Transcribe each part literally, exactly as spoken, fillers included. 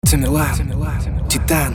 Тамерлан, Титан.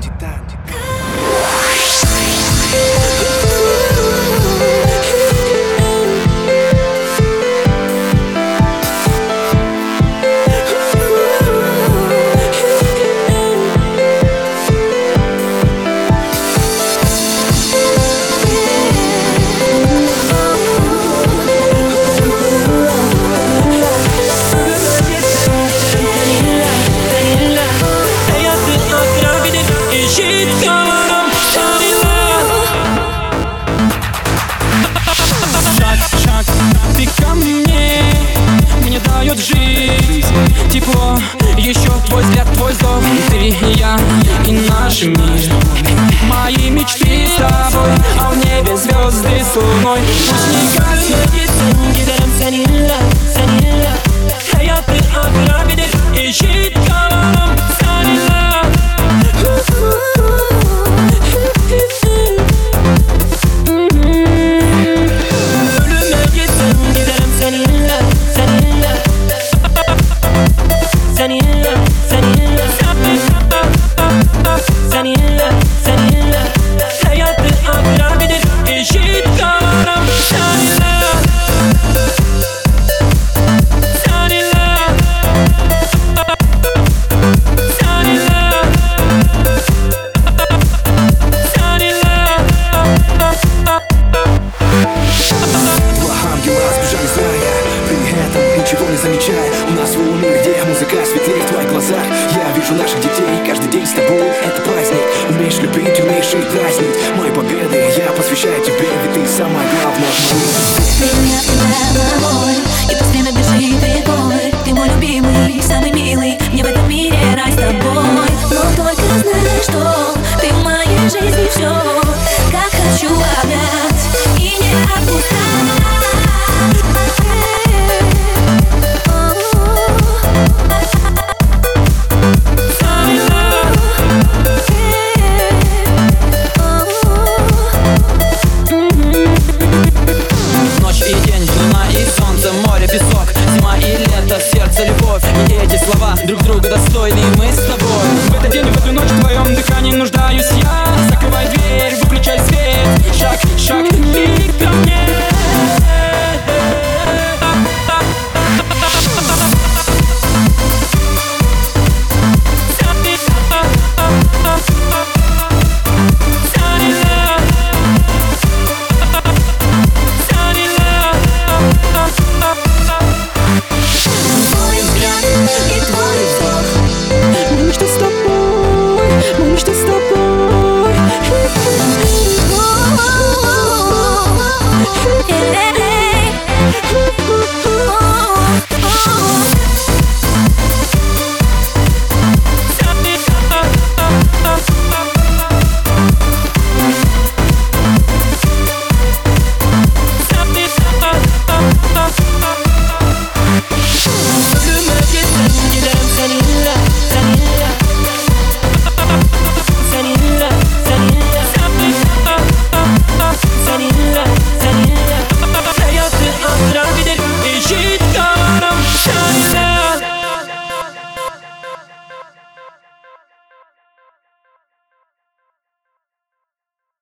Жизнь, тепло, еще твой взгляд, твой вздох. Ты и я, и наш мир. Мои мечты с тобой, а в небе звезды с луной. Пусть не гаснет, giderim seninle, seninle. Hayatı akra bilir, eşit kalalım seninle. Ölüme gitsin, giderim seninle, seninle. Seninle, seninle, seninle, seninle. Hayatı akra bilir, eşit kalalım seninle. Seninle, seninle, seninle. Два ангела сбежали с рая, при этом ничего не замечая. У нас свой мир, где музыка светлее в твоих глазах. Я вижу наших детей, каждый день с тобой это праздник. Умеешь любить, умеешь и дразнить. Мои победы я посвящаю тебе, ведь ты самое главное в моей жизни.